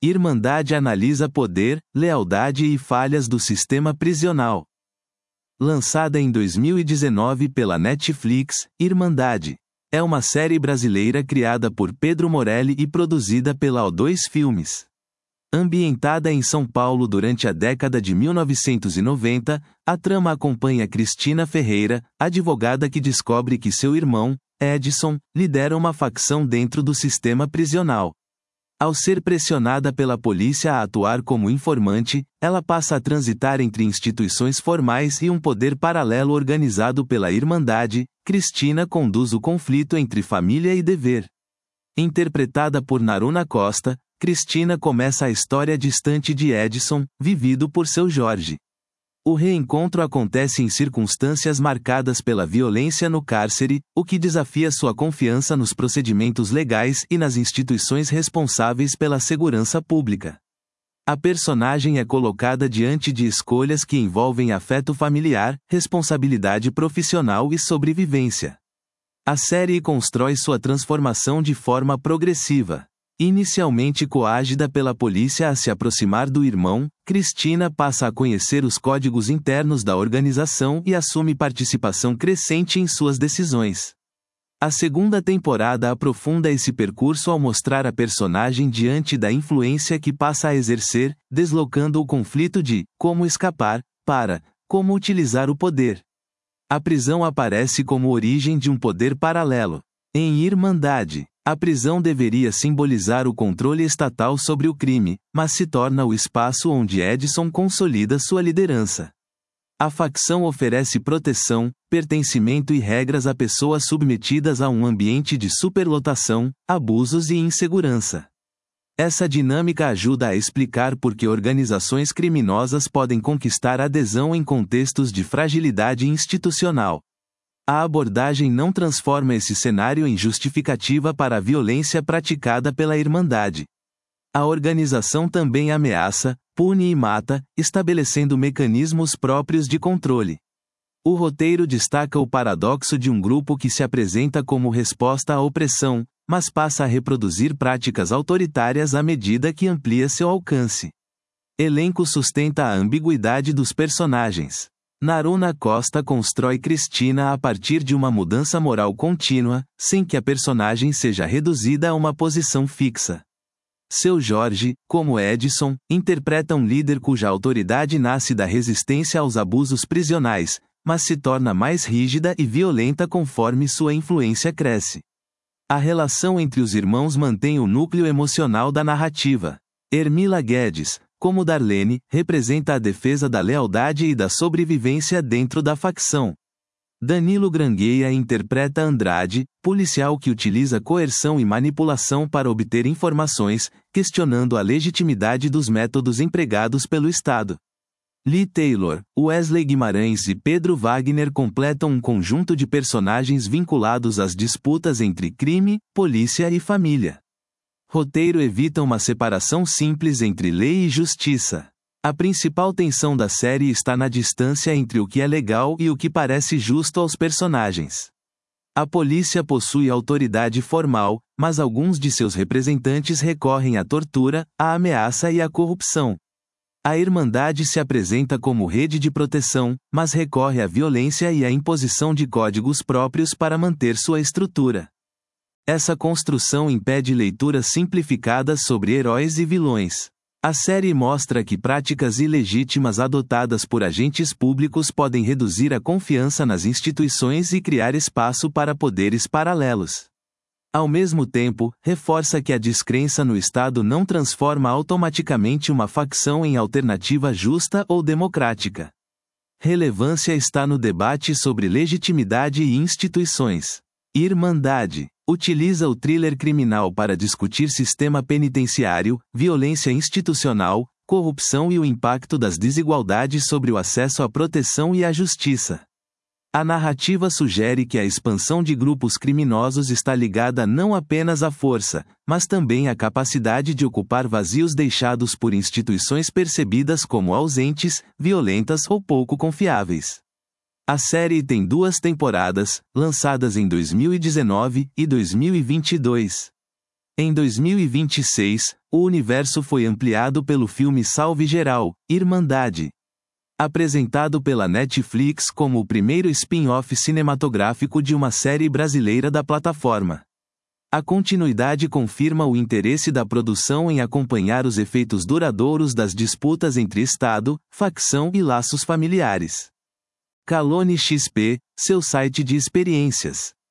Irmandade analisa poder, lealdade e falhas do sistema prisional. Lançada em 2019 pela Netflix, Irmandade é uma série brasileira criada por Pedro Morelli e produzida pela O2 Filmes. Ambientada em São Paulo durante a década de 1990, a trama acompanha Cristina Ferreira, advogada que descobre que seu irmão, Edson, lidera uma facção dentro do sistema prisional. Ao ser pressionada pela polícia a atuar como informante, ela passa a transitar entre instituições formais e um poder paralelo organizado pela Irmandade. Cristina conduz o conflito entre família e dever. Interpretada por Naruna Costa, Cristina começa a história distante de Edson, vivido por seu Jorge. O reencontro acontece em circunstâncias marcadas pela violência no cárcere, o que desafia sua confiança nos procedimentos legais e nas instituições responsáveis pela segurança pública. A personagem é colocada diante de escolhas que envolvem afeto familiar, responsabilidade profissional e sobrevivência. A série constrói sua transformação de forma progressiva. Inicialmente coagida pela polícia a se aproximar do irmão, Cristina passa a conhecer os códigos internos da organização e assume participação crescente em suas decisões. A segunda temporada aprofunda esse percurso ao mostrar a personagem diante da influência que passa a exercer, deslocando o conflito de como escapar para como utilizar o poder. A prisão aparece como origem de um poder paralelo. Em Irmandade, a prisão deveria simbolizar o controle estatal sobre o crime, mas se torna o espaço onde Edson consolida sua liderança. A facção oferece proteção, pertencimento e regras a pessoas submetidas a um ambiente de superlotação, abusos e insegurança. Essa dinâmica ajuda a explicar por que organizações criminosas podem conquistar adesão em contextos de fragilidade institucional. A abordagem não transforma esse cenário em justificativa para a violência praticada pela Irmandade. A organização também ameaça, pune e mata, estabelecendo mecanismos próprios de controle. O roteiro destaca o paradoxo de um grupo que se apresenta como resposta à opressão, mas passa a reproduzir práticas autoritárias à medida que amplia seu alcance. Elenco sustenta a ambiguidade dos personagens. Naruna Costa constrói Cristina a partir de uma mudança moral contínua, sem que a personagem seja reduzida a uma posição fixa. Seu Jorge, como Edson, interpreta um líder cuja autoridade nasce da resistência aos abusos prisionais, mas se torna mais rígida e violenta conforme sua influência cresce. A relação entre os irmãos mantém o núcleo emocional da narrativa. Hermila Guedes, como Darlene, representa a defesa da lealdade e da sobrevivência dentro da facção. Danilo Grangueia interpreta Andrade, policial que utiliza coerção e manipulação para obter informações, questionando a legitimidade dos métodos empregados pelo Estado. Lee Taylor, Wesley Guimarães e Pedro Wagner completam um conjunto de personagens vinculados às disputas entre crime, polícia e família. Roteiro evita uma separação simples entre lei e justiça. A principal tensão da série está na distância entre o que é legal e o que parece justo aos personagens. A polícia possui autoridade formal, mas alguns de seus representantes recorrem à tortura, à ameaça e à corrupção. A Irmandade se apresenta como rede de proteção, mas recorre à violência e à imposição de códigos próprios para manter sua estrutura. Essa construção impede leituras simplificadas sobre heróis e vilões. A série mostra que práticas ilegítimas adotadas por agentes públicos podem reduzir a confiança nas instituições e criar espaço para poderes paralelos. Ao mesmo tempo, reforça que a descrença no Estado não transforma automaticamente uma facção em alternativa justa ou democrática. Relevância está no debate sobre legitimidade e instituições. Irmandade utiliza o thriller criminal para discutir sistema penitenciário, violência institucional, corrupção e o impacto das desigualdades sobre o acesso à proteção e à justiça. A narrativa sugere que a expansão de grupos criminosos está ligada não apenas à força, mas também à capacidade de ocupar vazios deixados por instituições percebidas como ausentes, violentas ou pouco confiáveis. A série tem 2 temporadas, lançadas em 2019 e 2022. Em 2026, O universo foi ampliado pelo filme Salve Geral, Irmandade. Apresentado pela Netflix como o primeiro spin-off cinematográfico de uma série brasileira da plataforma. A continuidade confirma o interesse da produção em acompanhar os efeitos duradouros das disputas entre Estado, facção e laços familiares. Kalone XP, seu site de experiências.